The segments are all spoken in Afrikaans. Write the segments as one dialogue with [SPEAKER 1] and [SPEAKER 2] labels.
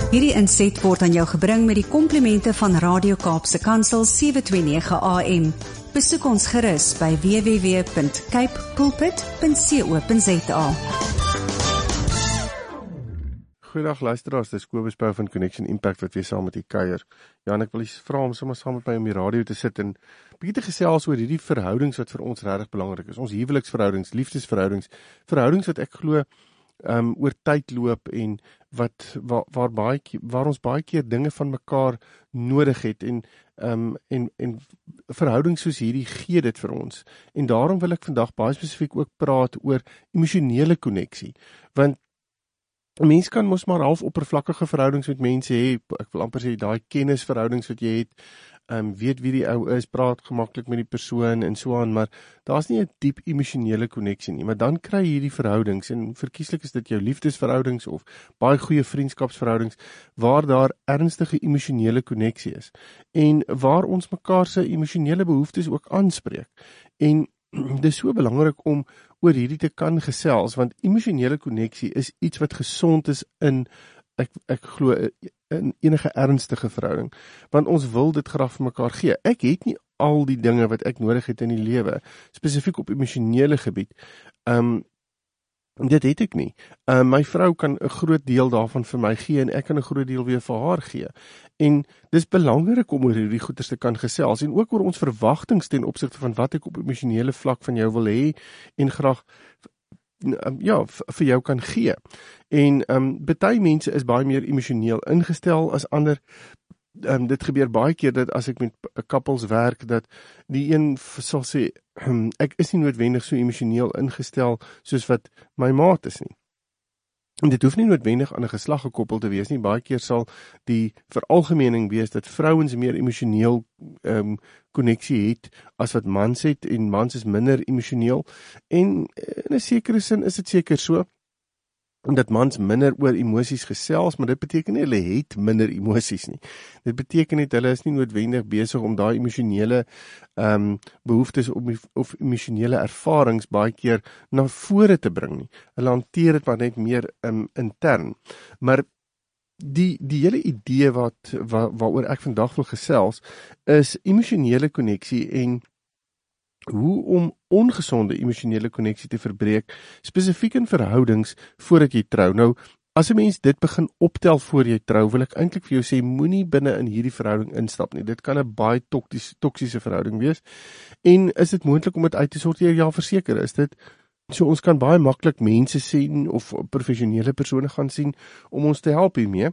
[SPEAKER 1] Hierdie inset word aan jou gebring met die komplimente van Radio Kaapse Kansel 729 AM. Besoek ons gerus by www.capepulpit.co.za.
[SPEAKER 2] Goeiedag luisteraars, dis Kobus Bou van Connection Impact wat weer saam met u kuier. Ja, en ek wil vra om sommer saam met my om die radio te sit en bietjie te gesels oor hierdie verhoudings wat vir ons regtig belangrik is. Ons huweliksverhoudings, liefdesverhoudings, verhoudings wat ek glo oor tyd loop en waar ons baie keer dinge van mekaar nodig het en verhoudings soos hierdie gee dit vir ons. En daarom wil ek vandag baie spesifiek ook praat oor emosionele koneksie, want mens kan mos maar half oppervlakkige verhoudings met mense hê, ek wil amper sê daai kennisverhoudings wat jy het, weet wie die ou is, praat gemaklik met die persoon en so aan, maar daar's nie 'n diep emosionele koneksie nie, maar dan kry jy hierdie verhoudings, en verkieslik is dit jou liefdesverhoudings of baie goeie vriendskapsverhoudings, waar daar ernstige emosionele koneksie is, en waar ons mekaar se emosionele behoeftes ook aanspreek, en dis so belangrik om oor hierdie te kan gesels, want emosionele koneksie is iets wat gesond is in, ek glo, in enige ernstige verhouding, want ons wil dit graag vir mekaar gee. Ek het nie al die dinge wat ek nodig het in die lewe, spesifiek op emosionele gebied, dit het ek nie. My vrou kan 'n groot deel daarvan vir my gee, en ek kan 'n groot deel weer vir haar gee. En dis belangrik om oor hierdie goeders te kan gesels, en ook oor ons verwagtings ten opsigte van wat ek op emosionele vlak van jou wil hê, en graag vir jou kan gee. En baie mense is baie meer emosioneel ingestel as ander. Dit gebeur baie keer dat as ek met couples werk, dat die een sal sê, ek is nie noodwendig so emosioneel ingestel soos wat my maat is nie. En dit hoef nie noodwendig aan 'n geslag gekoppel te wees nie. Baie keer sal die veralgemening wees dat vrouens meer emosioneel koneksie het as wat mans het, en mans is minder emosioneel. En in 'n sekere sin is dit seker so, dat mans minder oor emosies gesels, maar dit beteken nie hulle het minder emosies nie. Dit beteken net hulle is nie noodwendig besig om daai emosionele behoeftes of emosionele ervarings baie keer na vore te bring nie. Hulle hanteer dit maar net meer intern. Maar die hele idee waaroor ek vandag wil gesels, is emosionele koneksie en hoe om ongesonde emosionele koneksie te verbreek, spesifiek in verhoudings voordat jy trou. Nou, as 'n mens dit begin optel voor jy trou, wil ek eintlik vir jou sê, moenie binne in hierdie verhouding instap nie. Dit kan 'n baie toksiese verhouding wees. En is dit moontlik om dit uit te sorteer? Ja, verseker is dit. So ons kan baie maklik mense sien of professionele persone gaan sien om ons te help hiermee.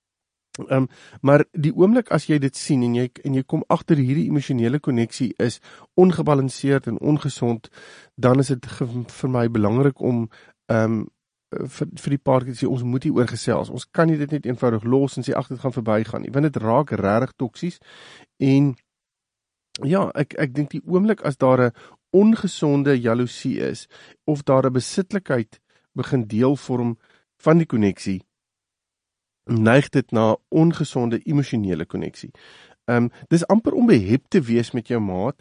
[SPEAKER 2] Maar die oomblik as jy dit sien en jy kom agter hierdie emosionele koneksie is ongebalanseerd en ongesond, dan is dit vir my belangrik om vir die paartjie te sê, ons moet hier oor gesels. Ons kan nie dit net eenvoudig los en sê, ag, dit gaan verbygaan nie, want dit raak regtig toksies. En ja, ek dink die oomblik as daar 'n ongesonde jaloesie is, of daar 'n besitlikheid begin deel vorm van die koneksie, neig dit na ongesonde emosionele koneksie. Dis amper om behep te wees met jou maat,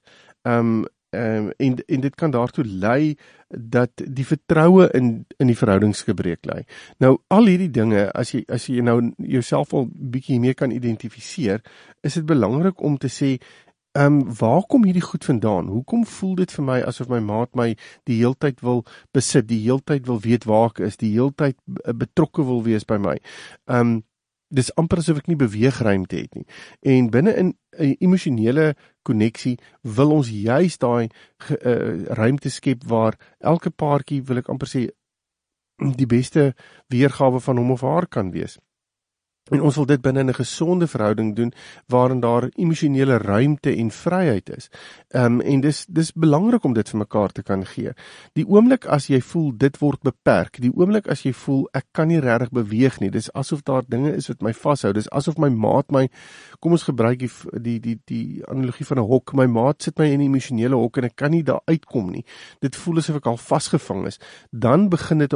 [SPEAKER 2] en dit kan daartoe lei dat die vertroue in die verhoudings gebreek lê. Nou, al hierdie dinge, as jy nou jouself al bietjie meer kan identifiseer, is dit belangrik om te sê, waar kom hierdie goed vandaan? Hoekom voel dit vir my asof my maat my die heeltyd wil besit, die heeltyd wil weet waar ek is, die heeltyd betrokke wil wees by my? Dis amper asof ek nie beweegruimte het nie. En binne in 'n emosionele koneksie wil ons juist daai ruimte skep waar elke paartjie, wil ek amper sê, die beste weergawe van hom of haar kan wees. En ons wil dit binne 'n gesonde verhouding doen, waarin daar emosionele ruimte en vryheid is. En dis belangrik om dit vir mekaar te kan gee. Die oomblik as jy voel dit word beperk, die oomblik as jy voel ek kan nie regtig beweeg nie, dis asof daar dinge is wat my vashou, dis asof my maat my, kom ons gebruik die analogie van 'n hok, my maat sit my in 'n emosionele hok en ek kan nie daar uitkom nie. Dit voel asof ek al vasgevang is. Dan begin dit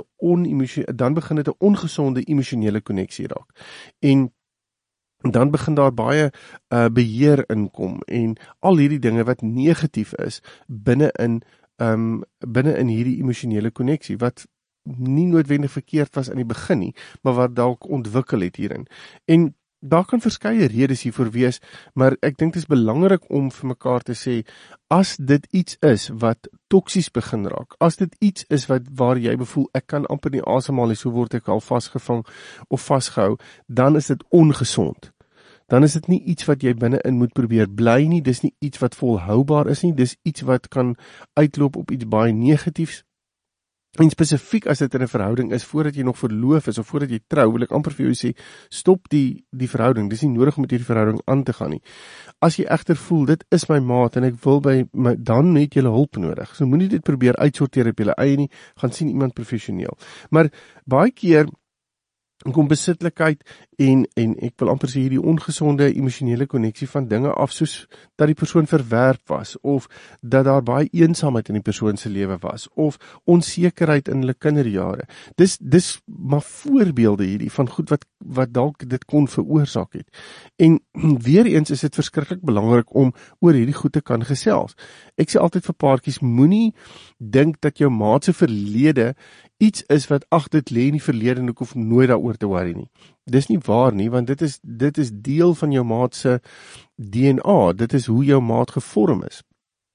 [SPEAKER 2] 'n ongesonde emosionele koneksie raak. En dan begin daar baie beheer inkom en al hierdie dinge wat negatief is binne in hierdie emosionele koneksie, wat nie noodwendig verkeerd was in die begin nie, maar wat dalk ontwikkel het hierin. En daar kan verskeie redes hiervoor wees, maar ek dink dit is belangrik om vir mekaar te sê, as dit iets is wat toksies begin raak, as dit iets is waar jy bevoel, ek kan amper nie asemhaal nie, so word ek al vasgevang of vasgehou, dan is dit ongesond. Dan is dit nie iets wat jy binne-in moet probeer bly nie, dis nie iets wat volhoubaar is nie, dis iets wat kan uitloop op iets baie negatiefs. En spesifiek as dit in 'n verhouding is, voordat jy nog verloof is, of voordat jy trou, wil ek amper vir jou sê, stop die verhouding, dis nie nodig om met hierdie verhouding aan te gaan nie. As jy egter voel, dit is my maat, en ek wil dan het jy hulp nodig, so moenie dit probeer uitsorteer op jou eie nie, gaan sien iemand professioneel. Maar baie keer kom besitlikheid en ek wil amper sê hierdie ongesonde emosionele konneksie van dinge af, soos dat die persoon verwerp was, of dat daar baie eensaamheid in die persoon se lewe was, of onsekerheid in hulle kinderjare. Dis maar voorbeelde hierdie van goed wat dalk dit kon veroorsaak het. En weer eens is dit verskriklik belangrik om oor hierdie goed te kan gesels. Ek sê altyd vir paartjies, moenie dink dat jou maat se verlede iets is wat dit lê in die verlede en ek hoef nooit daaroor te worry nie. Dis nie waar nie, want dit is deel van jou maat se DNA, dit is hoe jou maat gevorm is.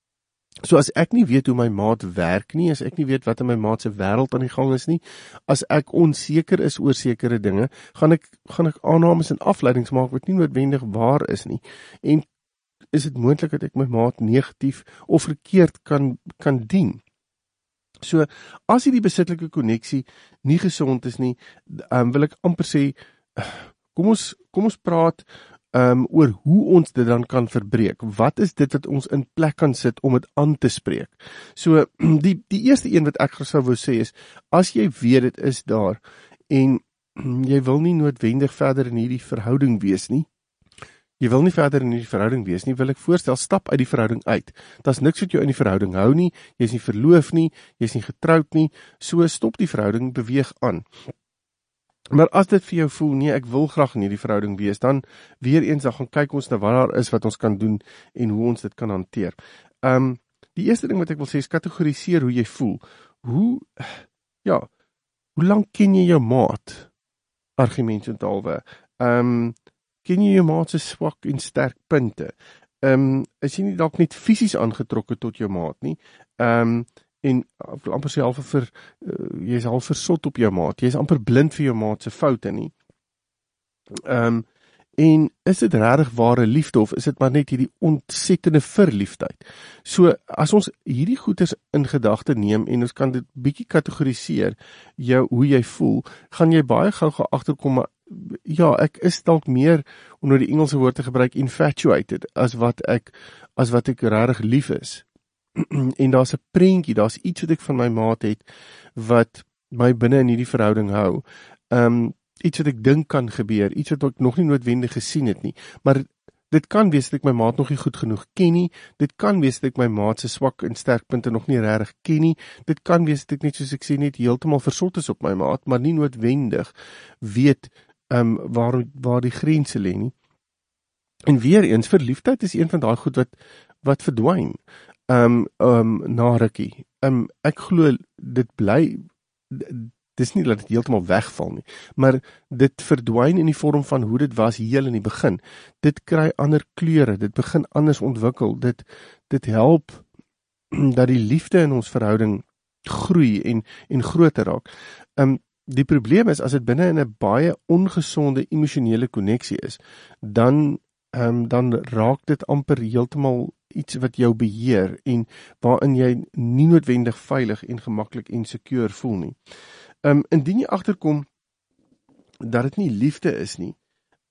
[SPEAKER 2] So as ek nie weet hoe my maat werk nie, as ek nie weet wat in my maat se wêreld aan die gang is nie, as ek onseker is oor sekere dinge, gaan ek aannames en afleidings maak wat nie noodwendig waar is nie. En is dit moontlik dat ek my maat negatief of verkeerd kan dien? So, as hierdie besittelike konneksie nie gesond is nie, wil ek amper sê, kom ons praat oor hoe ons dit dan kan verbreek. Wat is dit wat ons in plek kan sit om dit aan te spreek? So, die eerste een wat ek sou wou sê is, as jy weet dit is daar, en jy wil nie noodwendig verder in hierdie verhouding wees nie, wil ek voorstel, stap uit die verhouding uit. Daar's niks wat jou in die verhouding hou nie, jy is nie verloof nie, jy is nie getroud nie, so stop die verhouding, beweeg aan. Maar as dit vir jou voel, nee, ek wil graag in hierdie verhouding wees, dan weer eens, dan gaan kyk ons na wat daar is wat ons kan doen en hoe ons dit kan hanteer. Die eerste ding wat ek wil sê is kategoriseer hoe jy voel. Hoe lank ken jy jou maat? Argument en taalwe. Ken jy jou maat se swak en sterk punte? Is jy nie dalk net fisies aangetrokke tot jou maat nie? En ek wil amper sê jy is half versot op jou maat. Jy is amper blind vir jou maat se foute nie. En is dit regtig ware liefde of is dit maar net hierdie ontsettende verliefdheid? So as ons hierdie goeders in gedagte neem en ons kan dit bietjie kategoriseer, hoe jy voel, gaan jy baie gou agterkom, maar ja, ek is dalk meer, om nou die Engelse woord te gebruik, infatuated, as wat ek regtig lief is. En daar's 'n prentjie, daar's iets wat ek van my maat het, wat my binne in hierdie verhouding hou. Iets wat ek dink kan gebeur, iets wat ek nog nie noodwendig gesien het nie, maar dit kan wees dat ek my maat nog nie goed genoeg ken nie, dit kan wees dat ek my maat se swak en sterkpunte nog nie regtig ken nie, dit kan wees dat ek net, soos ek sê, net heeltemal versot is op my maat, maar nie noodwendig weet waar die grense lê nie. En weer eens, verliefdheid is een van daai goed wat verdwyn na rukkie. Ek glo dit bly, dis nie dat dit heeltemal wegval nie, maar dit verdwyn in die vorm van hoe dit was heel in die begin. Dit kry ander kleure, dit begin anders ontwikkel, dit help dat die liefde in ons verhouding groei en groter raak. Die probleem is, as dit binne in 'n baie ongesonde emosionele konneksie is, dan raak dit amper heeltemal iets wat jou beheer en waarin jy nie noodwendig veilig en gemaklik en secure voel nie. Indien jy agterkom dat dit nie liefde is nie,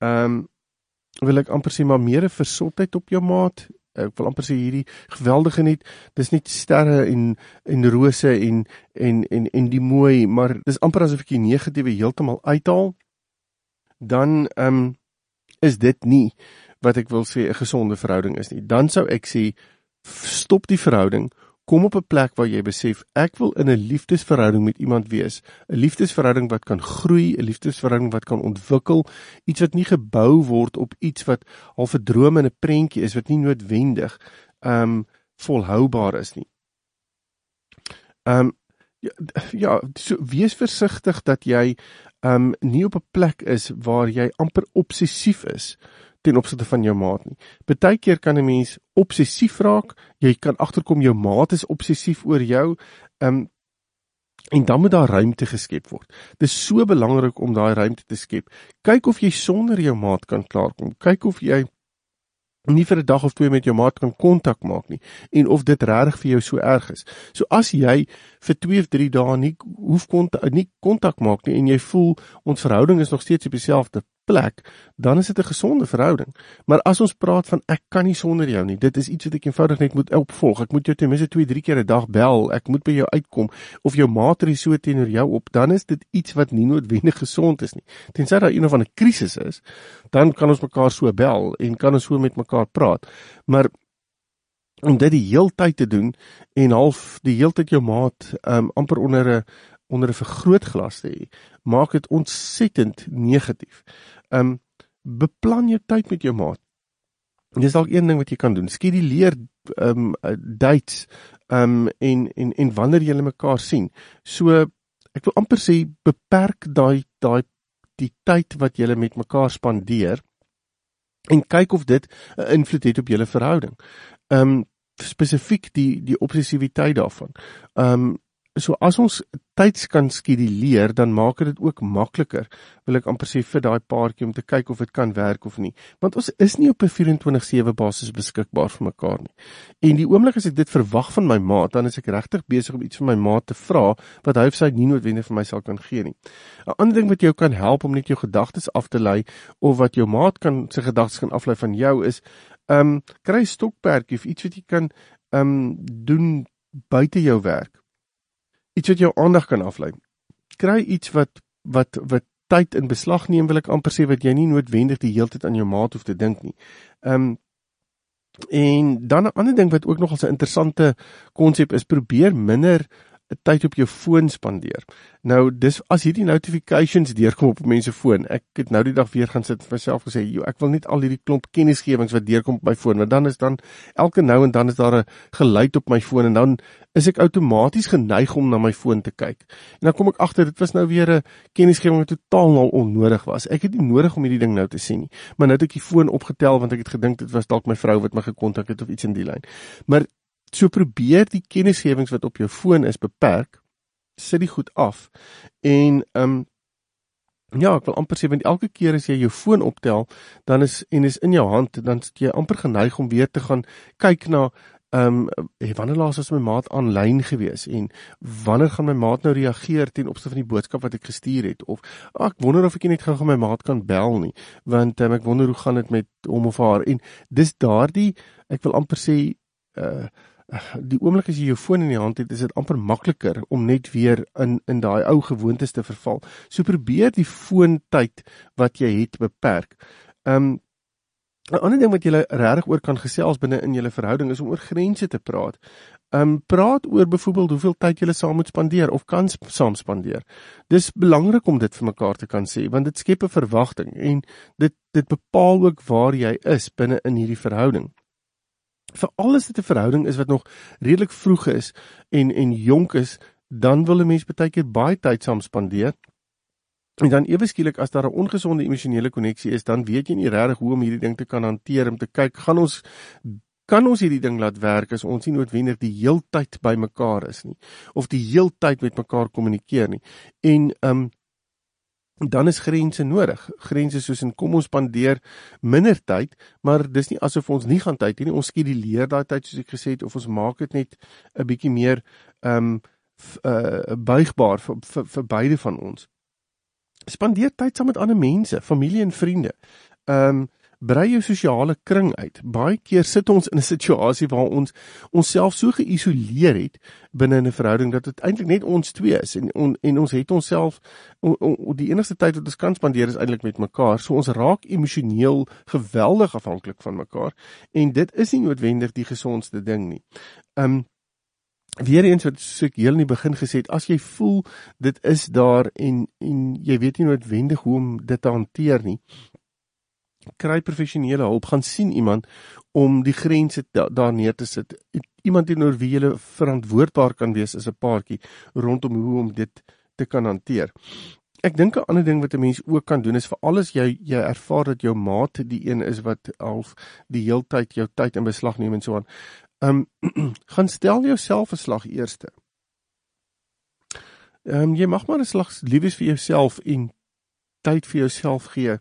[SPEAKER 2] wil ek amper sê maar meer 'n versotheid op jou maat. Ek wil amper sê hierdie geweldige net, dis nie sterre en rose en die mooi, maar dis amper asof ek die negatiewe heeltemal uithaal, dan is dit nie wat ek wil sê 'n gesonde verhouding is nie. Dan sou ek sê, stop die verhouding, kom op 'n plek waar jy besef, ek wil in 'n liefdesverhouding met iemand wees, 'n liefdesverhouding wat kan groei, 'n liefdesverhouding wat kan ontwikkel, iets wat nie gebou word op iets wat half 'n droom en 'n prentjie is, wat nie noodwendig volhoubaar is nie. Ja, so wees versigtig dat jy nie op 'n plek is waar jy amper obsessief is ten opsigte van jou maat nie. Partykeer kan 'n mens obsessief raak, jy kan agterkom jou maat is obsessief oor jou, en dan moet daar ruimte geskep word. Dit is so belangrik om daai ruimte te skep. Kyk of jy sonder jou maat kan klaarkom. Kyk of jy nie vir 'n dag of 2 met jou maat kan kontak maak nie, en of dit regtig vir jou so erg is. So as jy vir 2 of 3 dae nie hoef kontak maak nie, en jy voel ons verhouding is nog steeds op dieselfde plek, dan is dit 'n gesonde verhouding. Maar as ons praat van ek kan nie sonder jou nie, dit is iets wat ek eenvoudig net moet opvolg, ek moet jou ten minste 2-3 keer 'n dag bel, ek moet by jou uitkom, of jou maat tree so teenoor jou op, dan is dit iets wat nie noodwendig gesond is nie. Tensy daar een of ander krisis is, dan kan ons mekaar so bel, en kan ons so met mekaar praat. Maar om dit die heeltyd te doen, en half die heeltyd jou maat amper onder 'n vergrootglas te hê, maak dit ontsettend negatief. Beplan jou tyd met jou maat. Dis dalk een ding wat jy kan doen. Skeduleer dates en wanneer julle mekaar sien. So ek wil amper sê beperk die tyd wat julle met mekaar spandeer, en kyk of dit 'n invloed het op julle verhouding. Spesifiek die obsessiwiteit daarvan. So as ons tyds kan skeduleer, dan maak dit ook makliker, wil ek amper sê, vir daai paartjie om te kyk of dit kan werk of nie. Want ons is nie op 'n 24/7 basis beskikbaar vir mekaar nie. En die oomblik as ek dit verwag van my maat, dan is ek regtig besig om iets van my maat te vra wat hy of sy nie noodwendig vir my sal kan gee nie. 'n Ander ding wat jou kan help om net jou gedagtes af te lei, of wat jou maat sy gedagtes kan aflei van jou, is kry 'n stokperdjie of iets wat jy kan doen buite jou werk. Iets wat jou aandag kan aflei. Kry iets wat tyd in beslag neem, wil ek amper sê, wat jy nie noodwendig die hele tyd aan jou maat hoef te dink nie. En dan 'n ander ding wat ook nog as 'n interessante konsep is, probeer minder tyd op jou foon spandeer. Nou, dis as hierdie notifications deurkom op mense foon. Ek het nou die dag weer gaan sit vir myself gesê, ek wil net al hierdie klomp kennisgewings wat deurkom op my foon, want dan is elke nou en dan is daar 'n geluid op my foon, en dan is ek outomaties geneig om na my foon te kyk. En dan kom ek agter, dit was nou weer 'n kennisgewing wat totaal onnodig was. Ek het nie nodig om hierdie ding nou te sien nie. Maar nou het ek die foon opgetel, want ek het gedink dit was dalk my vrou wat my gekontak het of iets in die lyn. Maar so probeer die kennisgewings wat op jou foon is beperk, sit die goed af, en ek wil amper sê, want elke keer as jy jou foon optel, dan is in jou hand, dan is jy amper geneig om weer te gaan kyk na, wanneer laas was my maat aanlyn gewees, en wanneer gaan my maat nou reageer ten opsigte van die boodskap wat ek gestuur het, of ek wonder of ek net gou my maat kan bel nie, want ek wonder hoe gaan dit met hom of haar, en dis daardie, ek wil amper sê, die oomblik as jy jou foon in die hand het, is dit amper makliker om net weer in daai ou gewoontes te verval. So probeer die foontyd wat jy het beperk. 'n Ander ding wat jy regtig oor kan gesels binne in julle verhouding is om oor grense te praat. Praat oor byvoorbeeld hoeveel tyd julle saam moet spandeer of kan saam spandeer. Dis belangrik om dit vir mekaar te kan sê, want dit skep 'n verwagting, en dit bepaal ook waar jy is binne in hierdie verhouding. Veral as dit 'n verhouding is wat nog redelik vroeg is en jonk is, dan wil 'n mens baie keer baie tyd saam spandeer. En dan ewe skielik, as daar 'n ongesonde emosionele koneksie is, dan weet jy nie regtig hoe om hierdie ding te kan hanteer, om te kyk, kan ons hierdie ding laat werk as ons nie noodwendig die heeltyd by mekaar is nie, of die heeltyd met mekaar kommunikeer nie. En dan is grense nodig. Grense soos in, kom ons spandeer minder tyd, maar dis nie asof ons nie gaan tyd hê nie. Ons skeduleer daai tyd, soos ek gesê het, of ons maak dit net 'n bietjie meer buigbaar vir beide van ons. Spandeer tyd saam met ander mense, familie en vriende. Brei jou sosiale kring uit. Baie keer sit ons in 'n situasie waar ons onsself so geïsoleer het binne 'n verhouding dat dit eintlik net ons twee is, en ons het onsself, die enigste tyd wat ons kan spandeer is eintlik met mekaar, so ons raak emosioneel geweldig afhanklik van mekaar, en dit is nie noodwendig die gesondste ding nie. Weer eens wat ek heel in die begin gesê het, as jy voel dit is daar en jy weet nie noodwendig hoe om dit te hanteer nie, kry professionele hulp, gaan sien iemand om die grense daar neer te sit. iemand teenoor wie jy verantwoordbaar kan wees as 'n paartjie rondom hoe om dit te kan hanteer. Ek dink 'n ander ding wat 'n mens ook kan doen is veral as jy ervaar dat jou maat die een is wat half die heeltyd jou tyd in beslag neem en so aan. Gaan stel jouself 'n slag eerste. Jy mag maar 'n slag lief wees vir jouself en tyd vir jouself gee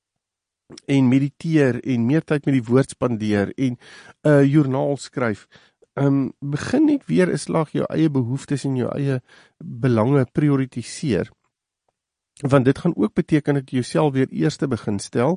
[SPEAKER 2] en mediteer en meer tyd met die woord spandeer en 'n joernaal skryf. Begin net weer 'n slag jou eie behoeftes en jou eie belange prioritiseer. Want dit gaan ook beteken dat jy jouself weer eerste begin stel.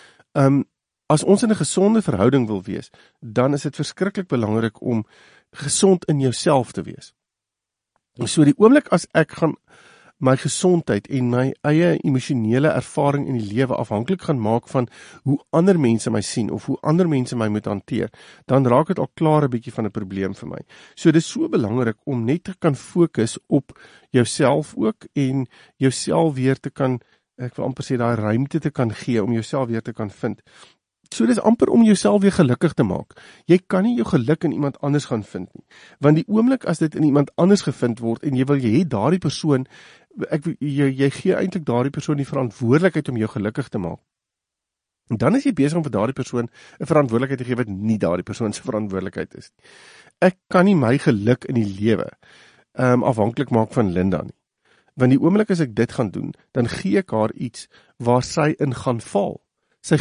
[SPEAKER 2] As ons in 'n gesonde verhouding wil wees, dan is dit verskriklik belangrik om gesond in jouself te wees. So die oomblik as ek gaan my gesondheid en my eie emosionele ervaring in die lewe afhanklik gaan maak van hoe ander mense my sien of hoe ander mense my moet hanteer, dan raak dit al klaar 'n bietjie van 'n probleem vir my. So dit is so belangrik om net te kan fokus op jouself ook en jouself weer te kan, ek wil amper sê daai ruimte te kan gee om jouself weer te kan vind. So dis amper om jouself weer gelukkig te maak. Jy kan nie jou geluk in iemand anders gaan vind nie. Want die oomblik as dit in iemand anders gevind word en jy wil hê daardie persoon, jy gee eintlik daardie persoon die verantwoordelikheid om jou gelukkig te maak. En dan is jy besig om vir daardie persoon 'n verantwoordelikheid te gee wat nie daardie persoon se verantwoordelikheid is nie. Ek kan nie my geluk in die lewe afhanklik maak van Linda nie. Want die oomblik as ek dit gaan doen, dan gee ek haar iets waar sy in gaan val. Sy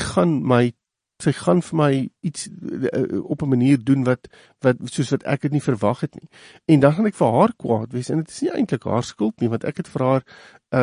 [SPEAKER 2] gaan vir my iets op 'n manier doen wat soos wat ek dit nie verwag het nie. En dan gaan ek vir haar kwaad wees en dit is nie eintlik haar skuld nie, want ek het vir haar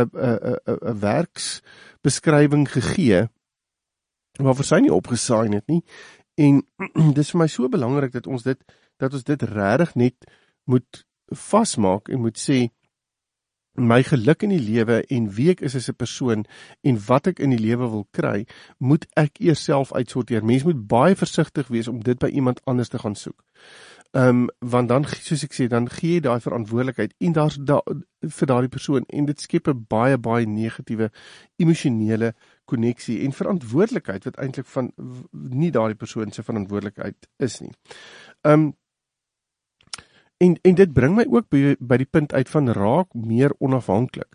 [SPEAKER 2] 'n werksbeskrywing gegee waarvoor sy nie opgesaai het nie. En dis vir my so belangrik dat ons dit regtig net moet vasmaak en moet sê my geluk in die lewe en wie ek is as 'n persoon en wat ek in die lewe wil kry, moet ek eers self uitsorteer. Mens moet baie versigtig wees om dit by iemand anders te gaan soek. Want dan, soos ek sê, dan gee jy daai verantwoordelikheid en daar's vir daardie persoon en dit skep 'n baie negatiewe emosionele koneksie en verantwoordelikheid wat eintlik van nie daardie persoon se verantwoordelikheid is nie. En dit bring my ook by die punt uit van raak meer onafhanklik.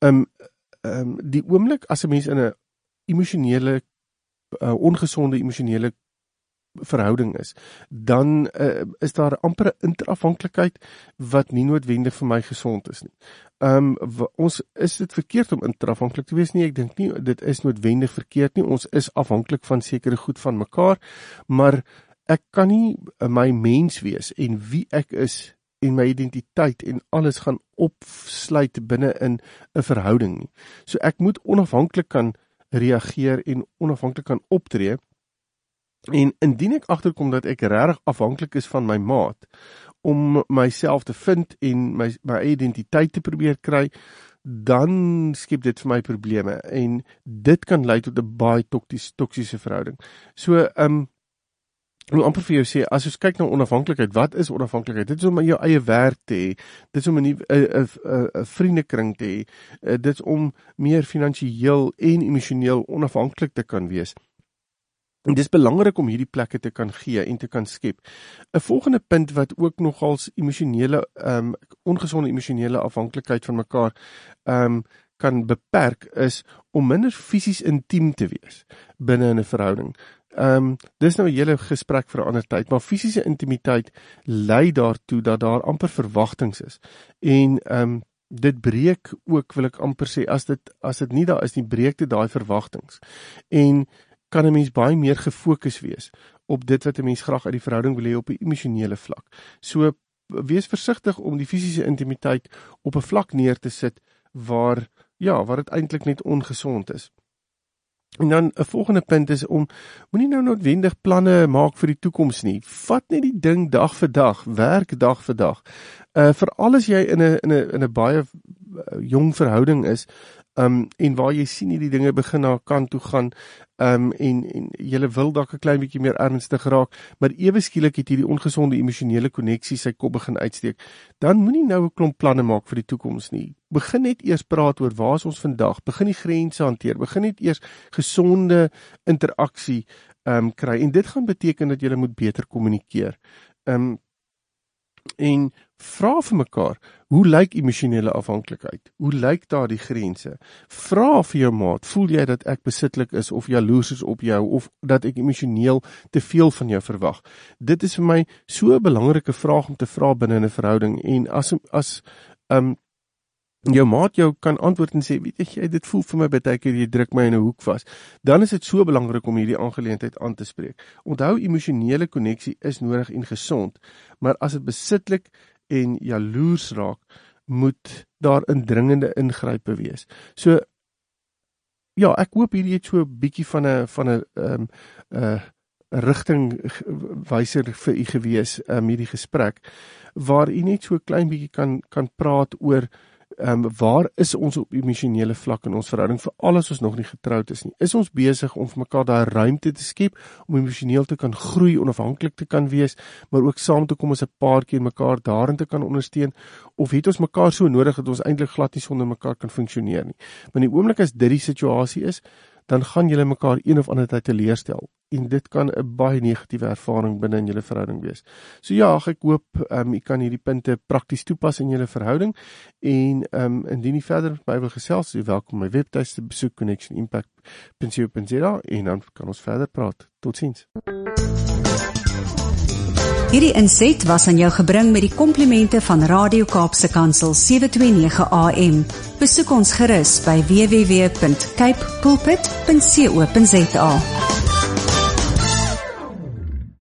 [SPEAKER 2] Die oomblik as 'n mens in 'n emosionele, ongesonde emosionele verhouding is, dan is daar amper 'n interafhanklikheid wat nie noodwendig vir my gesond is nie. Ons is dit verkeerd om interafhanklik te wees nie, ek dink nie dit is noodwendig verkeerd nie, ons is afhanklik van sekere goed van mekaar, maar ek kan nie my mens wees en wie ek is en my identiteit en alles gaan opsluit binne in 'n verhouding nie. So ek moet onafhanklik kan reageer en onafhanklik kan optree. En indien ek agterkom dat ek regtig afhanklik is van my maat om myself te vind en my identiteit te probeer kry, dan skep dit vir my probleme en dit kan lei tot 'n baie toksiese verhouding. So ek wil amper vir jou sê, as ons kyk na onafhanklikheid, wat is onafhanklikheid? Dit is om jou eie werk te hê, dit is om 'n vriendekring te hê, dit is om meer finansiëel en emosioneel onafhanklik te kan wees. En dis belangrik om hierdie plekke te kan gee en te kan skep. 'n Volgende punt wat ook nogals emosionele, ongesonde emosionele afhanklikheid van mekaar kan beperk, is om minder fisies intiem te wees binne in 'n verhouding. Dis nou 'n hele gesprek vir 'n ander tyd, maar fisiese intimiteit lei daartoe dat daar amper verwagtinge is. En dit breek ook, wil ek amper sê, as dit nie daar is nie, breek dit daai verwagtinge. En kan 'n mens baie meer gefokus wees op dit wat 'n mens graag uit die verhouding wil hê op 'n emosionele vlak. So wees versigtig om die fisiese intimiteit op 'n vlak neer te sit waar dit eintlik net ongesond is. En dan 'n volgende punt is moenie nou noodwendig planne maak vir die toekoms nie. Vat net die ding dag vir dag, werk dag vir dag. Veral as jy in 'n baie jong verhouding is, en waar jy sien hierdie dinge begin na kant toe gaan, en jy wil dalk 'n klein bietjie meer ernstig raak, maar ewe skielik het hierdie ongesonde emosionele koneksie sy kop begin uitsteek, dan moenie nou 'n klomp planne maak vir die toekoms nie. Begin net eers praat oor waar is ons vandag, begin die grense hanteer, begin net eers gesonde interaksie kry, en dit gaan beteken dat jy moet beter kommunikeer. En vra vir mekaar, hoe lyk emosionele afhanklikheid? Hoe lyk daar die grense? Vra vir jou maat, voel jy dat ek besitlik is of jaloers is op jou of dat ek emosioneel te veel van jou verwag? Dit is vir my so 'n belangrike vraag om te vra binne 'n verhouding en as jou maat jou kan antwoord en sê, weet jy, dit voel vir my baie keer jy druk my in 'n hoek vas, dan is dit so belangrik om hierdie aangeleentheid aan te spreek. Onthou, emosionele koneksie is nodig en gesond, maar as dit besitlik en jaloers raak, moet daar indringende ingrype wees. So, ja, ek hoop hierdie het so 'n bietjie van 'n rigtingwyser vir u gewees, hierdie gesprek, waar u net so 'n klein bietjie kan praat oor waar is ons op emosionele vlak in ons verhouding, veral as ons nog nie getroud is nie. Is ons besig om vir mekaar daai ruimte te skep om emosioneel te kan groei, onafhanklik te kan wees, maar ook saam te kom as 'n paartjie en mekaar daarin te kan ondersteun, of het ons mekaar so nodig dat ons eintlik glad nie sonder mekaar kan funksioneer nie. Maar in die oomblik as dit die situasie is, dan gaan julle mekaar een of ander tyd teleurstel. En dit kan 'n baie negatiewe ervaring binne in julle verhouding wees. So ja, ek hoop u kan hierdie punte prakties toepas in julle verhouding. En indien u verder met my wil gesels, u welkom my webtuiste besoek connectionimpact.co.za en dan kan ons verder praat. Totsiens.
[SPEAKER 1] Hierdie inset was aan jou gebring met die komplimente van Radio Kaapse Kansel 729 AM. Besoek ons gerus by www.cape pulpit.co.za.